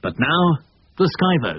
But now, the Skyvers.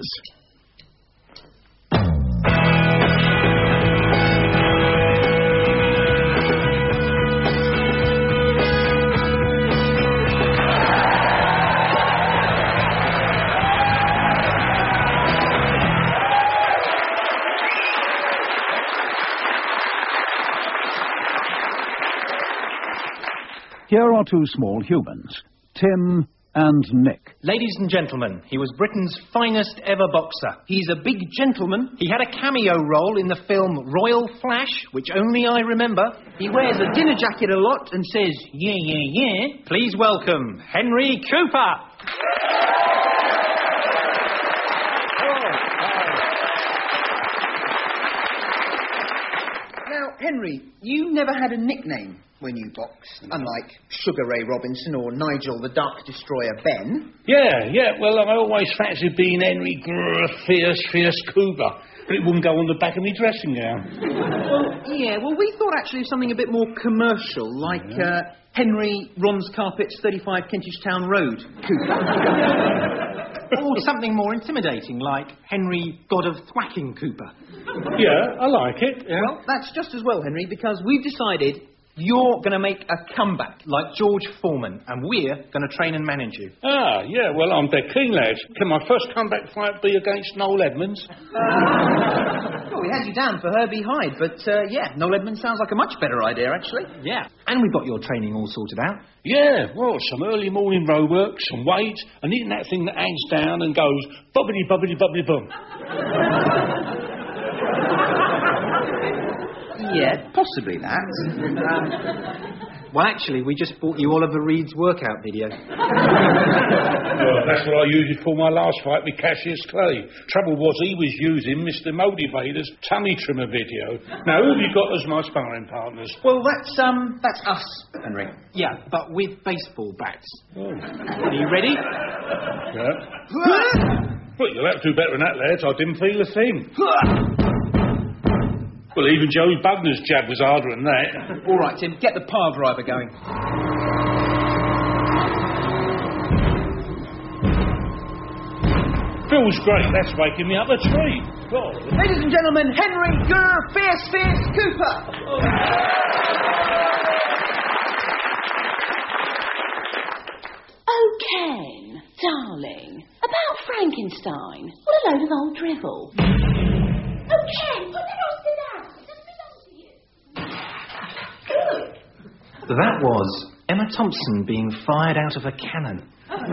Here are two small humans, Tim and Nick. Ladies and gentlemen, he was Britain's finest ever boxer. He's a big gentleman. He had a cameo role in the film Royal Flash, which only I remember. He wears a dinner jacket a lot and says, yeah, yeah, yeah. Please welcome Henry Cooper. Now, Henry, you never had a nickname when you boxed, unlike Sugar Ray Robinson or Nigel the Dark Destroyer Ben. Yeah, well, I always fancied being Henry Fierce Cooper, but it wouldn't go on the back of my dressing gown. Well, we thought actually of something a bit more commercial, like Henry Ron's Carpets, 35 Kentish Town Road Cooper. Or something more intimidating, like Henry God of Thwacking Cooper. Yeah, I like it. Yeah. Well, that's just as well, Henry, because we've decided you're going to make a comeback like George Foreman, and we're going to train and manage you. Ah, yeah, well, I'm dead keen, lads. Can my first comeback fight be against Noel Edmonds? Well, we had you down for Herbie Hyde, but, Noel Edmonds sounds like a much better idea, actually. Yeah, and we've got your training all sorted out. Yeah, well, some early morning row work, some weights, and eating that thing that hangs down and goes bobbity, bobbity, bobbity, bum. Yeah, possibly that. Well, actually, we just bought you Oliver Reed's workout video. Well, that's what I used it for my last fight with Cassius Clay. Trouble was he was using Mr. Motivator's tummy trimmer video. Now, who have you got as my sparring partners? Well, that's us, Henry. Yeah, but with baseball bats. Oh. Are you ready? Yeah. Well, you'll have to do better than that, lads. I didn't feel a thing. Well, even Joey Bugner's jab was harder than that. All right, Tim, get the pile driver going. Feels great. That's waking me up a treat. God. Ladies and gentlemen, Henry Fierce Cooper. Oh, Ken, darling, about Frankenstein. What a load of old drivel. Oh, Ken, put that Oscar down. It doesn't belong to you. Good. That was Emma Thompson being fired out of a cannon.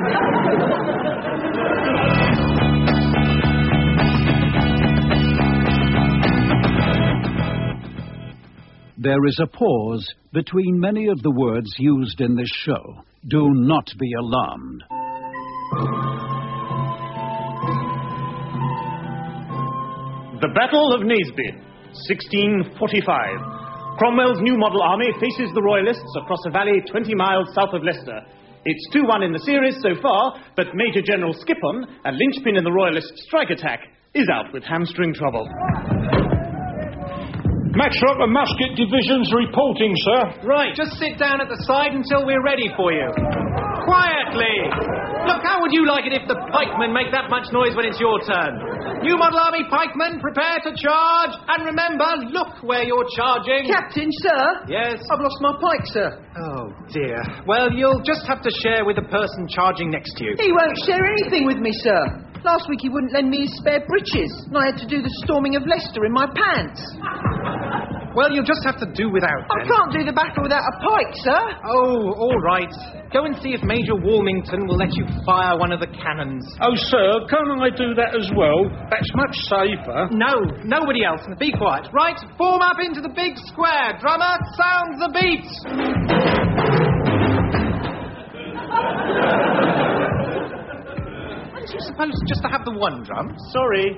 There is a pause between many of the words used in this show. Do not be alarmed. The Battle of Naseby, 1645. Cromwell's new model army faces the Royalists across a valley 20 miles south of Leicester. It's 2-1 in the series so far, but Major General Skippon, a linchpin in the Royalist strike attack, is out with hamstring trouble. Matchlock and Musket Divisions reporting, sir. Right, just sit down at the side until we're ready for you. Quietly! Look, how would you like it if the pikemen make that much noise when it's your turn? New Model Army pikemen, prepare to charge. And remember, look where you're charging. Captain, sir? Yes? I've lost my pike, sir. Oh, dear. Well, you'll just have to share with the person charging next to you. He won't share anything with me, sir. Last week he wouldn't lend me his spare breeches, and I had to do the storming of Leicester in my pants. Well, you'll just have to do without, then. I can't do the battle without a pike, sir. Oh, all right. Go and see if Major Walmington will let you fire one of the cannons. Oh, sir, can't I do that as well? That's much safer. No, nobody else. Be quiet. Right, form up into the big square. Drummer, sound the beat. Weren't you supposed just to have the one drum? Sorry.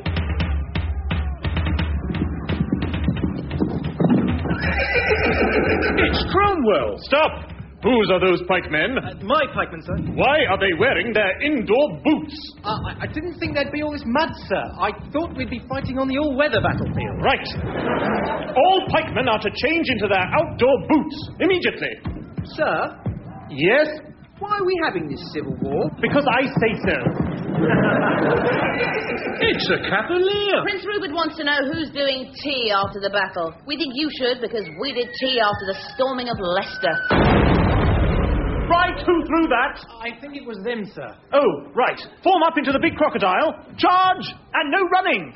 It's Cromwell! Stop! Whose are those pikemen? My pikemen, sir. Why are they wearing their indoor boots? I didn't think there'd be all this mud, sir. I thought we'd be fighting on the all-weather battlefield. Right. All pikemen are to change into their outdoor boots immediately. Sir? Yes? Why are we having this civil war? Because I say so. It's a cavalier. Prince Rupert wants to know who's doing tea after the battle. We think you should, because we did tea after the storming of Leicester. Right, who threw that? I think it was them, sir. Oh, right. Form up into the big crocodile. Charge! And no running!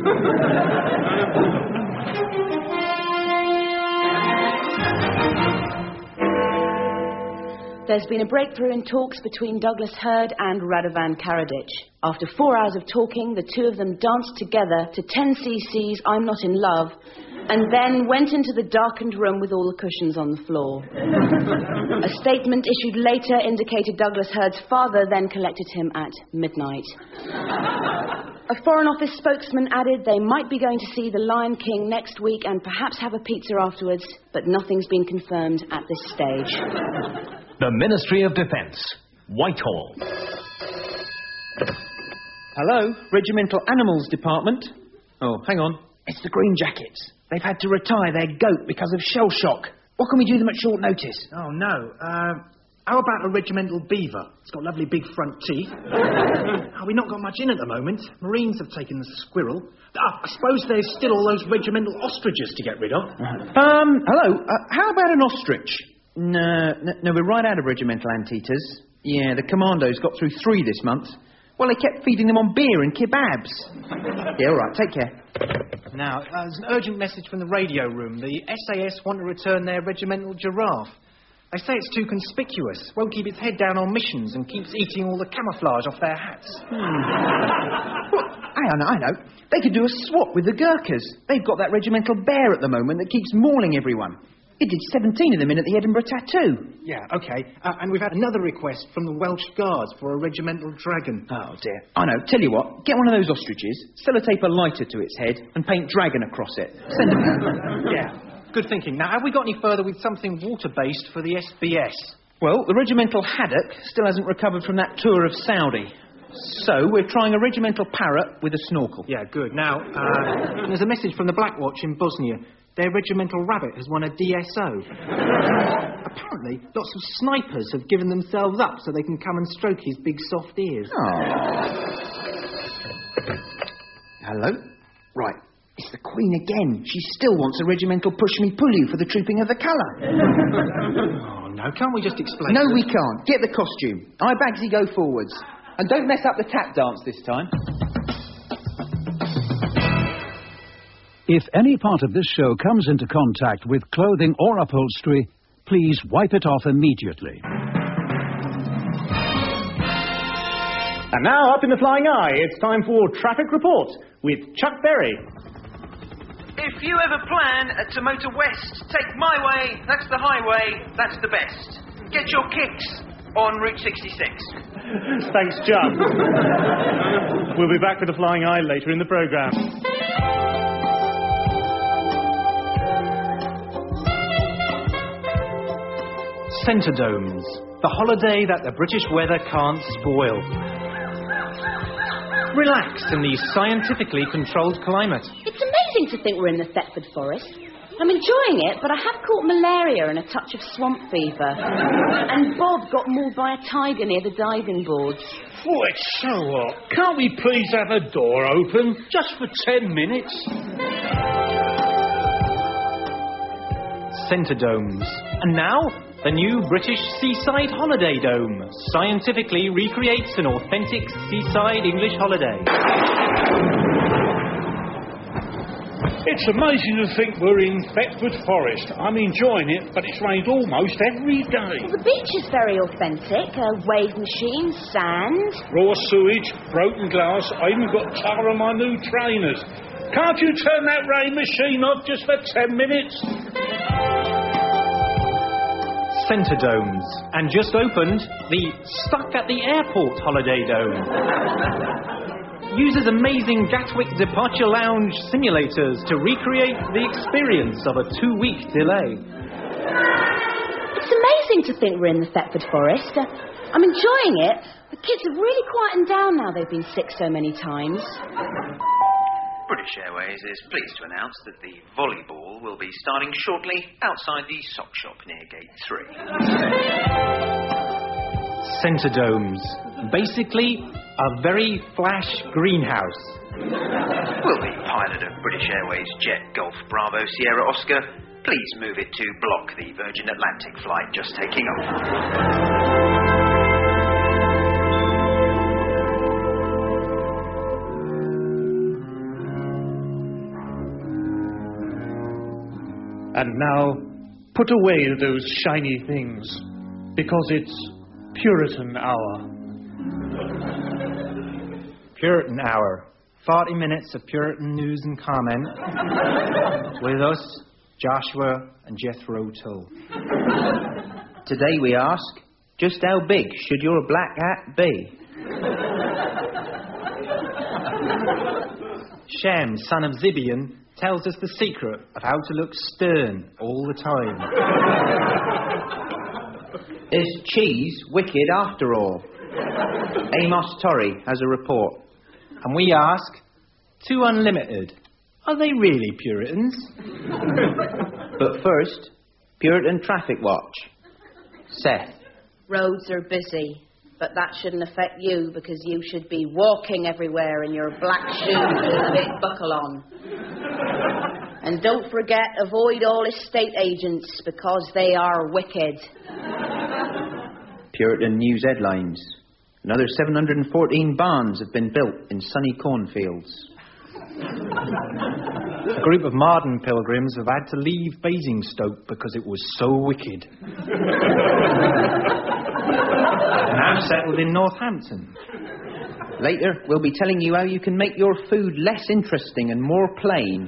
There's been a breakthrough in talks between Douglas Hurd and Radovan Karadzic. After 4 hours of talking, the two of them danced together to 10cc's I'm Not in Love, and then went into the darkened room with all the cushions on the floor. A statement issued later indicated Douglas Hurd's father then collected him at midnight. A Foreign Office spokesman added they might be going to see The Lion King next week and perhaps have a pizza afterwards, but nothing's been confirmed at this stage. The Ministry of Defence, Whitehall. Hello, Regimental Animals Department. Oh, hang on. It's the Green Jackets. They've had to retire their goat because of shell shock. What can we do them at short notice? Oh, no. How about a regimental beaver? It's got lovely big front teeth. We've not got much in at the moment. Marines have taken the squirrel. I suppose there's still all those regimental ostriches to get rid of. Hello. How about an ostrich? No, we're right out of regimental anteaters. Yeah, the commandos got through 3 this month. Well, they kept feeding them on beer and kebabs. Yeah, all right, take care. Now, there's an urgent message from the radio room. The SAS want to return their regimental giraffe. They say it's too conspicuous, won't keep its head down on missions and keeps eating all the camouflage off their hats. Well, I know. They could do a swap with the Gurkhas. They've got that regimental bear at the moment that keeps mauling everyone. It did 17 of them in at the Edinburgh Tattoo. Yeah, OK. And we've had another request from the Welsh Guards for a regimental dragon. Oh, dear. I know. Tell you what. Get one of those ostriches, sellotape a lighter to its head, and paint dragon across it. Send them. Yeah. Good thinking. Now, have we got any further with something water-based for the SBS? Well, the regimental haddock still hasn't recovered from that tour of Saudi. So, we're trying a regimental parrot with a snorkel. Yeah, good. Now, there's a message from the Black Watch in Bosnia. Their regimental rabbit has won a DSO. Apparently, lots of snipers have given themselves up so they can come and stroke his big soft ears. Oh. Hello? Right. It's the Queen again. She still wants a regimental push-me-pull-you for the trooping of the colour. Oh, no. Can't we just explain? No, we can't. Get the costume. I Bagsy go forwards. And don't mess up the tap dance this time. If any part of this show comes into contact with clothing or upholstery, please wipe it off immediately. And now, up in the flying eye, it's time for Traffic Report with Chuck Berry. If you ever plan to motor west, take my way, that's the highway, that's the best. Get your kicks on Route 66. Thanks, Chuck. We'll be back with the flying eye later in the programme. Centre domes, the holiday that the British weather can't spoil. Relax in the scientifically controlled climate. It's amazing to think we're in the Thetford Forest. I'm enjoying it, but I have caught malaria and a touch of swamp fever. And Bob got mauled by a tiger near the diving boards. Oh, it's so hot. Can't we please have a door open? Just for 10 minutes? Centre domes. And now, the new British Seaside Holiday Dome scientifically recreates an authentic seaside English holiday. It's amazing to think we're in Thetford Forest. I'm enjoying it, but it's rained almost every day. Well, the beach is very authentic. Wave machines, sand. Raw sewage, broken glass. I even got tar on my new trainers. Can't you turn that rain machine off just for 10 minutes? Centre domes. And just opened the Stuck at the Airport Holiday Dome. Uses amazing Gatwick Departure Lounge simulators to recreate the experience of a 2-week delay. It's amazing to think we're in the Thetford Forest. I'm enjoying it. The kids have really quietened down now they've been sick so many times. British Airways is pleased to announce that the volleyball will be starting shortly outside the sock shop near Gate 3. Centre domes. Basically, A very flash greenhouse. Will the pilot of British Airways Jet Golf Bravo Sierra Oscar please move it to block the Virgin Atlantic flight just taking off? And now, put away those shiny things, because it's Puritan Hour. Puritan Hour. 40 minutes of Puritan news and comment. With us, Joshua and Jethro Tull. Today we ask, just how big should your black hat be? Shem, son of Zibeon, tells us the secret of how to look stern all the time. Is cheese wicked after all? Amos Torrey has a report. And we ask, to Unlimited, are they really Puritans? But first, Puritan Traffic Watch. Seth. Roads are busy, but that shouldn't affect you because you should be walking everywhere in your black shoes with a big buckle on. And don't forget, avoid all estate agents because they are wicked. Puritan news headlines. Another 714 barns have been built in sunny cornfields. A group of modern pilgrims have had to leave Basingstoke because it was so wicked. Now settled in Northampton. Later, we'll be telling you how you can make your food less interesting and more plain.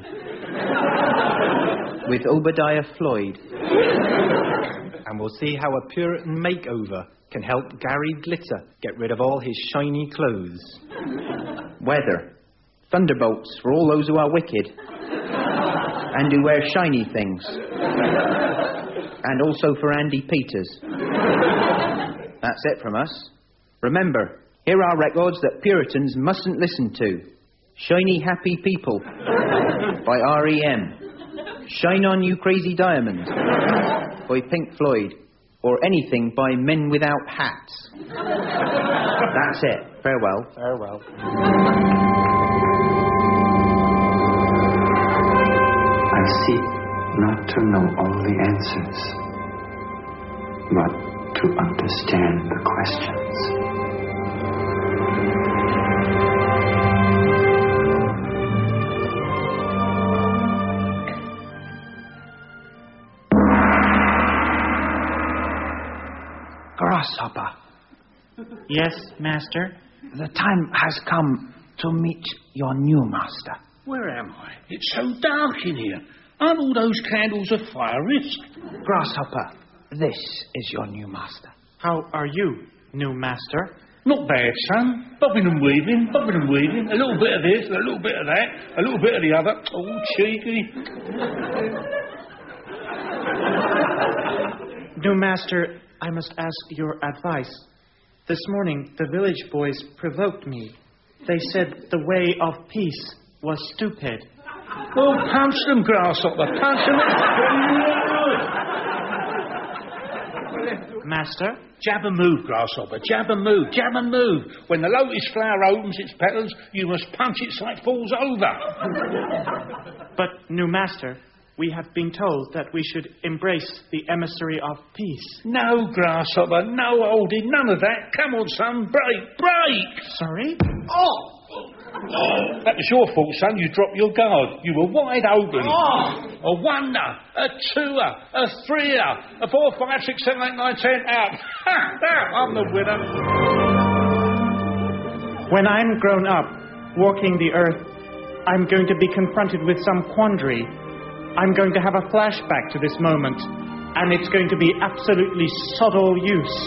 With Obadiah Floyd. And we'll see how a Puritan makeover can help Gary Glitter get rid of all his shiny clothes. Weather. Thunderbolts for all those who are wicked. And who wear shiny things. And also for Andy Peters. That's it from us. Remember, here are records that Puritans mustn't listen to. Shiny Happy People by R.E.M. Shine On You Crazy Diamond by Pink Floyd. Or anything by Men Without Hats. That's it. Farewell. Farewell. I seek not to know all the answers, but to understand the questions. Grasshopper. Yes, master? The time has come to meet your new master. Where am I? It's so dark in here. Aren't all those candles a fire risk? Grasshopper, this is your new master. How are you, new master? Not bad, son. Bobbing and weaving, bobbing and weaving. A little bit of this, a little bit of that, a little bit of the other. Oh, cheeky. New master, I must ask your advice. This morning, the village boys provoked me. They said the way of peace was stupid. Well, punch them, Grasshopper. Punch them. Master? Jab and move, Grasshopper. Jab and move. Jab and move. When the lotus flower opens its petals, you must punch it so it falls over. But, new master, we have been told that we should embrace the emissary of peace. No, Grasshopper. No holding. None of that. Come on, son. Break. Break. Sorry? Oh! That was your fault, son. You dropped your guard. You were wide open. A oneer, a twoer, a threer, a 4, 5, 6, 7, 8, 9, 10, out. I'm the winner. When I'm grown up, walking the earth, I'm going to be confronted with some quandary. I'm going to have a flashback to this moment, and it's going to be absolutely sod all use.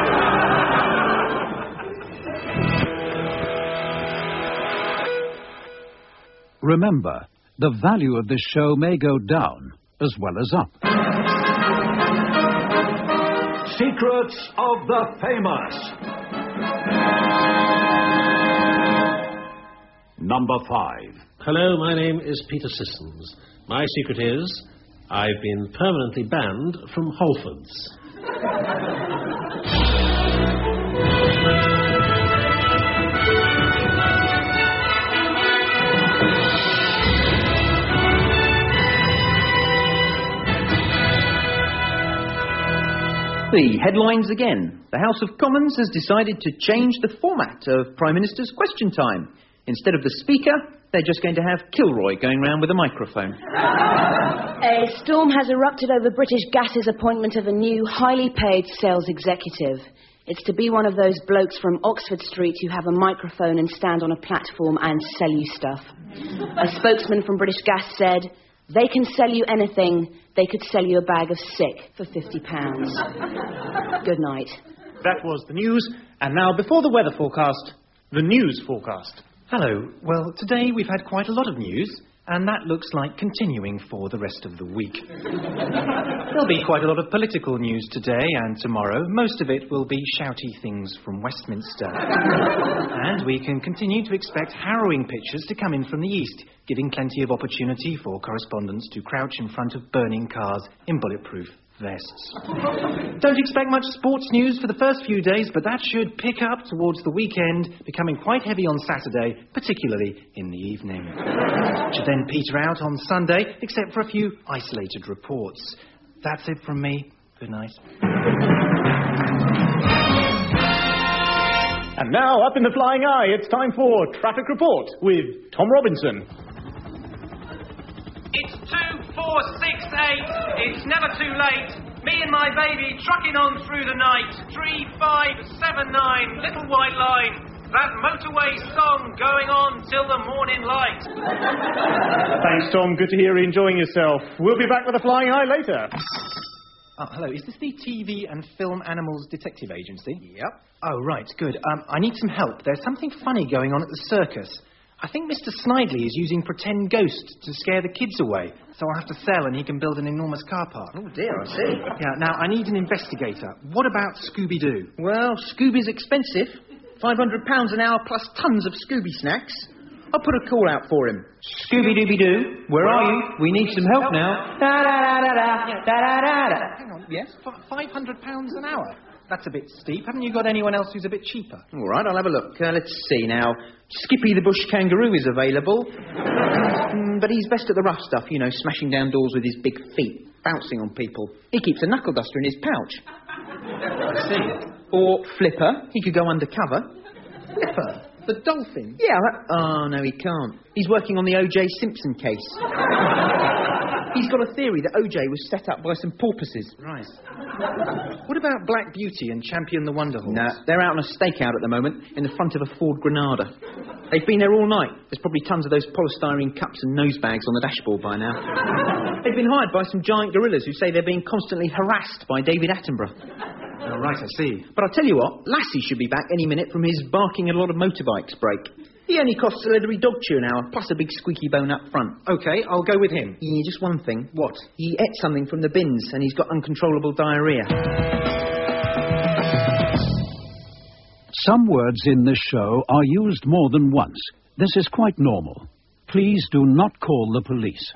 Remember, the value of this show may go down as well as up. Secrets of the Famous. Number 5. Hello, my name is Peter Sissons. My secret is, I've been permanently banned from Halfords. The headlines again. The House of Commons has decided to change the format of Prime Minister's Question Time. Instead of the Speaker, they're just going to have Kilroy going round with a microphone. A storm has erupted over British Gas's appointment of a new, highly paid sales executive. It's to be one of those blokes from Oxford Street who have a microphone and stand on a platform and sell you stuff. A spokesman from British Gas said, "They can sell you anything. They could sell you a bag of sick for £50. Good night." That was the news. And now, before the weather forecast, the news forecast. Hello. Well, today we've had quite a lot of news, and that looks like continuing for the rest of the week. There'll be quite a lot of political news today and tomorrow. Most of it will be shouty things from Westminster. And we can continue to expect harrowing pictures to come in from the east, giving plenty of opportunity for correspondents to crouch in front of burning cars in bulletproof vests. Don't expect much sports news for the first few days, but that should pick up towards the weekend, becoming quite heavy on Saturday, particularly in the evening. Should then peter out on Sunday, except for a few isolated reports. That's it from me. Good night. And now, up in the flying eye, it's time for Traffic Report with Tom Robinson. It's 2468. It's never too late. Me and my baby trucking on through the night. 3579, Little White Line. That motorway song going on till the morning light. Thanks, Tom. Good to hear you enjoying yourself. We'll be back with a flying eye later. Oh, hello. Is this the TV and Film Animals Detective Agency? Yep. Oh, right. Good. I need some help. There's something funny going on at the circus. I think Mr. Snidely is using pretend ghosts to scare the kids away, so I'll have to sell and he can build an enormous car park. Oh, dear, I see. Yeah, now, I need an investigator. What about Scooby-Doo? Well, Scooby's expensive. £500 an hour plus tons of Scooby snacks. I'll put a call out for him. Scooby-Dooby-Doo, where are you? We need some help now. Da-da-da-da-da, Hang on. Yes? £500 an hour? That's a bit steep. Haven't you got anyone else who's a bit cheaper? All right, I'll have a look. Let's see now. Skippy the Bush Kangaroo is available. But he's best at the rough stuff, you know, smashing down doors with his big feet, bouncing on people. He keeps a knuckle duster in his pouch. I see. Or Flipper. He could go undercover. Flipper? The dolphin? Yeah, oh, no, he can't. He's working on the O.J. Simpson case. He's got a theory that O.J. was set up by some porpoises. Right. What about Black Beauty and Champion the Wonder Horse? No, they're out on a stakeout at the moment in the front of a Ford Granada. They've been there all night. There's probably tons of those polystyrene cups and nose bags on the dashboard by now. They've been hired by some giant gorillas who say they're being constantly harassed by David Attenborough. Oh, right, I see. But I'll tell you what, Lassie should be back any minute from his barking at a lot of motorbikes break. He only costs a leathery dog chew an hour, plus a big squeaky bone up front. OK, I'll go with him. Yeah, just one thing. What? He ate something from the bins and he's got uncontrollable diarrhoea. Some words in this show are used more than once. This is quite normal. Please do not call the police.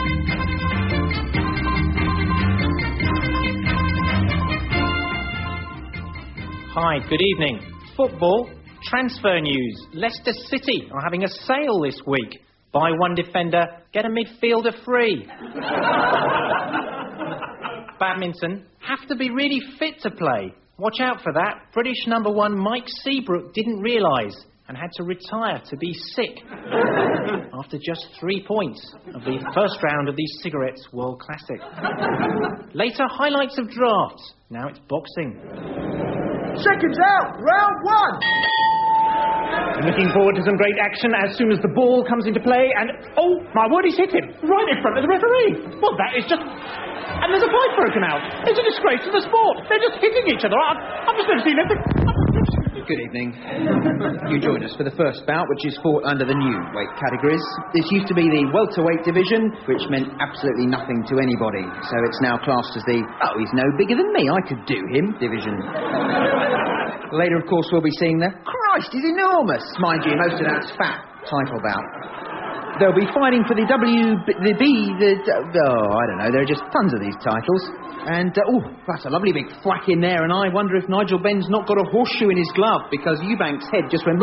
Hi, good evening. Football, transfer news. Leicester City are having a sale this week. Buy one defender, get a midfielder free. Badminton, have to be really fit to play. Watch out for that. British #1 Mike Seabrook didn't realise and had to retire to be sick after just 3 points of the first round of the Cigarettes World Classic. Later, highlights of drafts. Now it's boxing. Seconds out, round one! Looking forward to some great action as soon as the ball comes into play and... Oh, my word, he's hit him! Right in front of the referee! Well, that is just... And there's a fight broken out! It's a disgrace to the sport! They're just hitting each other! I've just never seen anything... Good evening. You join us for the first bout, which is fought under the new weight categories. This used to be the welterweight division, which meant absolutely nothing to anybody. So it's now classed as the, oh, he's no bigger than me, I could do him, division. Later, of course, we'll be seeing the, Christ, he's enormous. Mind you, most of that's fat title bout. they'll be fighting for the I don't know, there are just tons of these titles. And, that's a lovely big thwack in there, and I wonder if Nigel Benn's not got a horseshoe in his glove, because Eubank's head just went...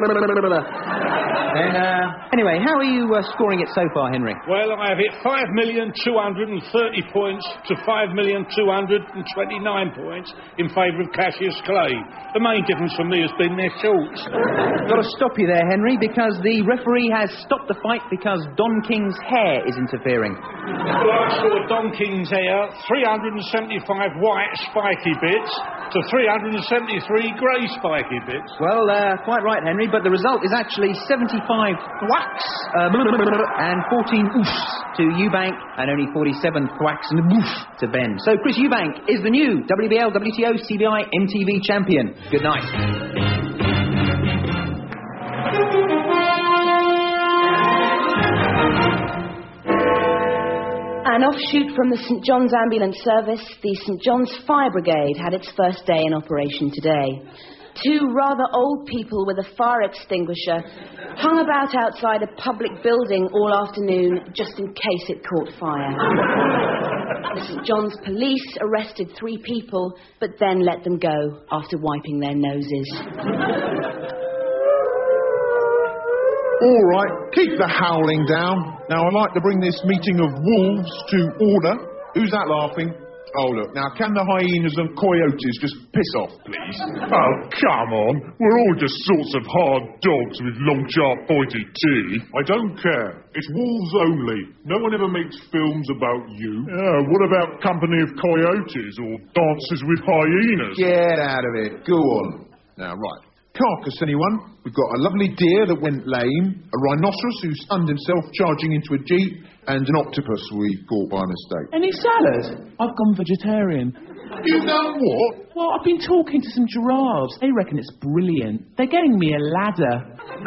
Anyway, how are you scoring it so far, Henry? Well, I have hit 5,230 points to 5,229 points in favour of Cassius Clay. The main difference for me has been their shorts. Got to stop you there, Henry, because the referee has stopped the fight because Don King's hair is interfering. Well, I saw Don King's hair, 375 white spiky bits to 373 grey spiky bits. Well, quite right, Henry, but the result is actually 75 thwacks and 14 oofs to Eubank, and only 47 thwacks and oof to Ben. So Chris Eubank is the new WBL, WTO, CBI, MTV champion. Good night. An offshoot from the St John's Ambulance Service, the St John's Fire Brigade had its first day in operation today. Two rather old people with a fire extinguisher hung about outside a public building all afternoon just in case it caught fire. The St John's police arrested 3 people, but then let them go after wiping their noses. All right, keep the howling down. Now, I'd like to bring this meeting of wolves to order. Who's that laughing? Oh, look, now, can the hyenas and coyotes just piss off, please? Oh, come on. We're all just sorts of hard dogs with long, sharp, pointed teeth. I don't care. It's wolves only. No one ever makes films about you. What about company of coyotes or dances with hyenas? Get out of it. Go on. Now, right. Carcass, anyone? We've got a lovely deer that went lame, a rhinoceros who stunned himself charging into a jeep, and an octopus we caught by mistake. Any salad? I've gone vegetarian. You've done what? Well, I've been talking to some giraffes. They reckon it's brilliant. They're getting me a ladder.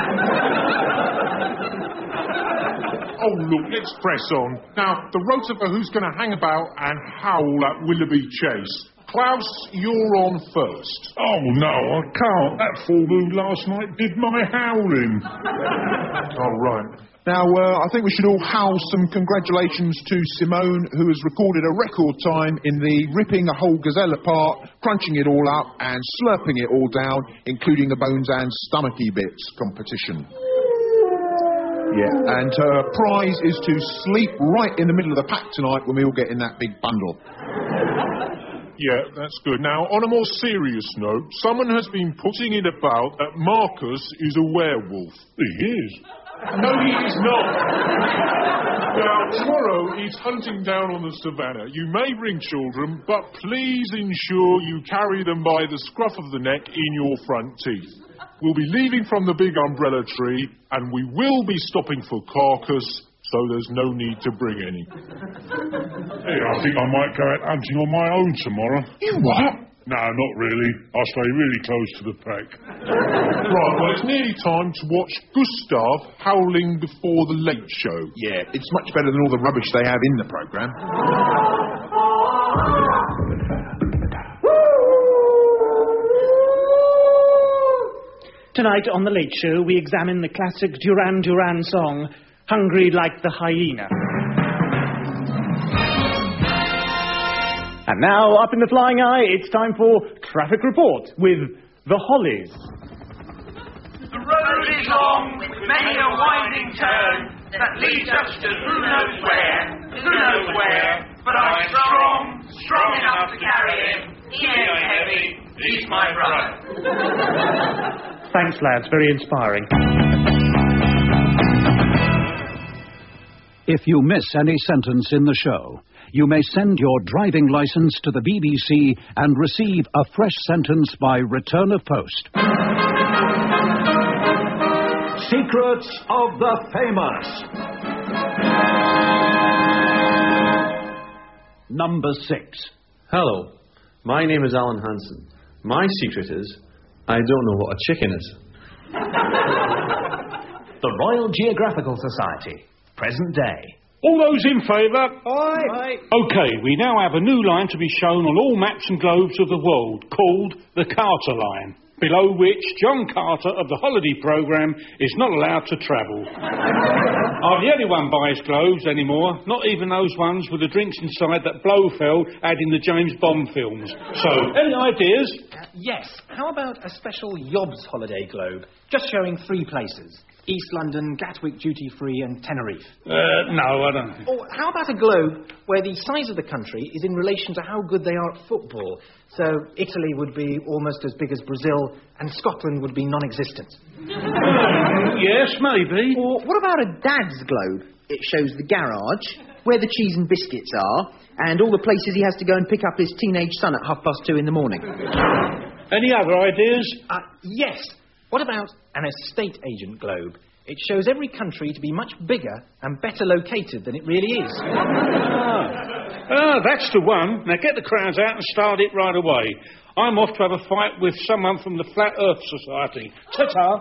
Oh, look, let's press on. Now, the rota for who's going to hang about and howl at Willoughby Chase. Klaus, you're on first. Oh, no, I can't. That full moon last night did my howling. All right. Now, I think we should all howl some congratulations to Simone, who has recorded a record time in the ripping a whole gazelle apart, crunching it all up and slurping it all down, including the bones and stomachy bits competition. Yeah, and her prize is to sleep right in the middle of the pack tonight when we all get in that big bundle. Yeah, that's good. Now, on a more serious note, someone has been putting it about that Marcus is a werewolf. He is. No, he is not. Now, tomorrow he's hunting down on the savannah. You may bring children, but please ensure you carry them by the scruff of the neck in your front teeth. We'll be leaving from the big umbrella tree, and we will be stopping for carcass, so there's no need to bring any. Hey, I think I might go out hunting on my own tomorrow. You what? No, not really. I'll stay really close to the pack. Right, well, it's nearly time to watch Gustav howling before the Late Show. Yeah, it's much better than all the rubbish they have in the programme. Tonight on The Late Show, we examine the classic Duran Duran song, Hungry Like the Hyena. And now, up in the flying eye, it's time for Traffic Report with The Hollies. The road is long, with many a winding turn, that leads us to who knows where, but I'm strong enough to carry him. He ain't heavy, he's my brother. Thanks, lads, very inspiring. If you miss any sentence in the show, you may send your driving license to the BBC and receive a fresh sentence by return of post. Secrets of the Famous. Number 6. Hello, my name is Alan Hansen. My secret is, I don't know what a chicken is. The Royal Geographical Society, present day. All those in favour? Aye. OK, we now have a new line to be shown on all maps and globes of the world, called the Carter Line. below which John Carter of the holiday programme is not allowed to travel. Hardly anyone buys globes anymore, not even those ones with the drinks inside that Blofeld had in the James Bond films. So, any ideas? Yes. How about a special Yobs holiday globe, just showing 3 places? East London, Gatwick Duty Free and Tenerife. No, I don't. Or how about a globe where the size of the country is in relation to how good they are at football? So Italy would be almost as big as Brazil and Scotland would be non-existent. Yes, maybe. Or what about a dad's globe? It shows the garage, where the cheese and biscuits are, and all the places he has to go and pick up his teenage son at 2:30 in the morning. Any other ideas? Yes. What about an estate agent globe? It shows every country to be much bigger and better located than it really is. That's the one. Now get the crowds out and start it right away. I'm off to have a fight with someone from the Flat Earth Society. Ta-ta!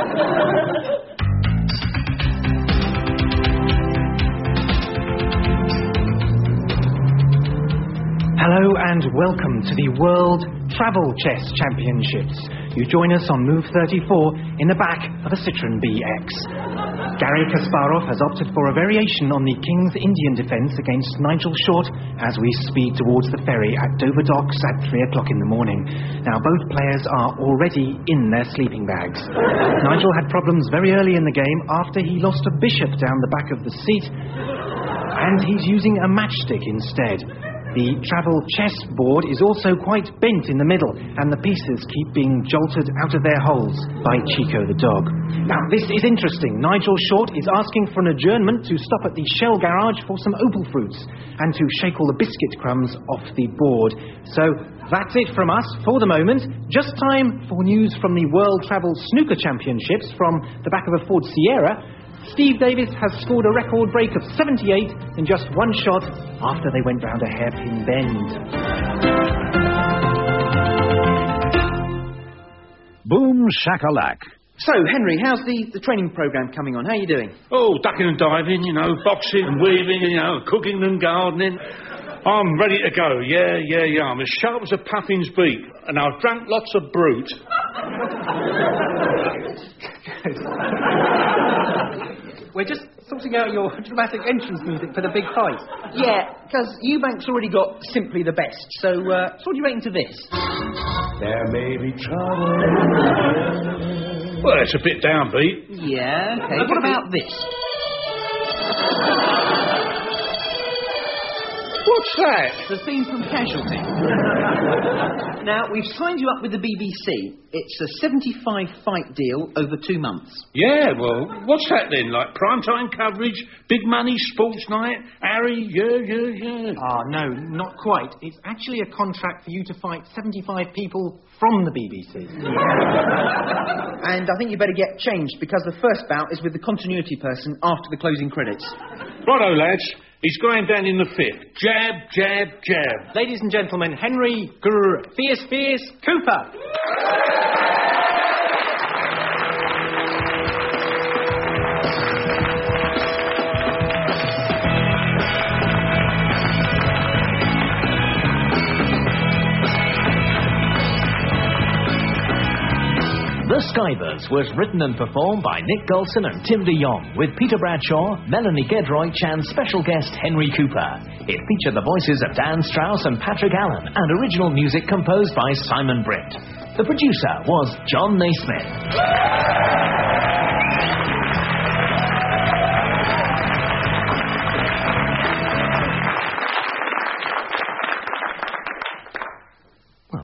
Hello and welcome to the World Travel Chess Championships. You join us on Move 34 in the back of a Citroën BX. Gary Kasparov has opted for a variation on the King's Indian defence against Nigel Short as we speed towards the ferry at Dover Docks at 3 o'clock in the morning. Now, both players are already in their sleeping bags. Nigel had problems very early in the game after he lost a bishop down the back of the seat, and he's using a matchstick instead. The travel chess board is also quite bent in the middle, and the pieces keep being jolted out of their holes by Chico the dog. Now, this is interesting. Nigel Short is asking for an adjournment to stop at the Shell garage for some opal fruits and to shake all the biscuit crumbs off the board. So, that's it from us for the moment. Just time for news from the World Travel Snooker Championships from the back of a Ford Sierra. Steve Davis has scored a record break of 78 in just one shot after they went round a hairpin bend. Boom shakalak. So, Henry, how's the training programme coming on? How are you doing? Oh, ducking and diving, boxing and weaving, cooking and gardening. I'm ready to go, yeah. I'm as sharp as a puffin's beak, and I've drank lots of brute. We're just sorting out your dramatic entrance music for the big fight. Yeah, because Eubank's already got Simply the Best, so what do you reckon to this? There may be trouble. Well, it's a bit downbeat. Yeah, okay. What about this? What's that? The theme from Casualty. Now, we've signed you up with the BBC. It's a 75-fight deal over 2 months. Yeah, well, what's that then? Like primetime coverage, big money, sports night, Harry, yeah. No, not quite. It's actually a contract for you to fight 75 people from the BBC. And I think you better get changed, because the first bout is with the continuity person after the closing credits. Righto, lads. He's going down in the 5th. Jab, jab, jab. Ladies and gentlemen, Henry Fierce Cooper. The Skybirds was written and performed by Nick Golson and Tim de Jong, with Peter Bradshaw, Melanie Gedroych and special guest Henry Cooper. It featured the voices of Dan Strauss and Patrick Allen, and original music composed by Simon Britt. The producer was John Naismith.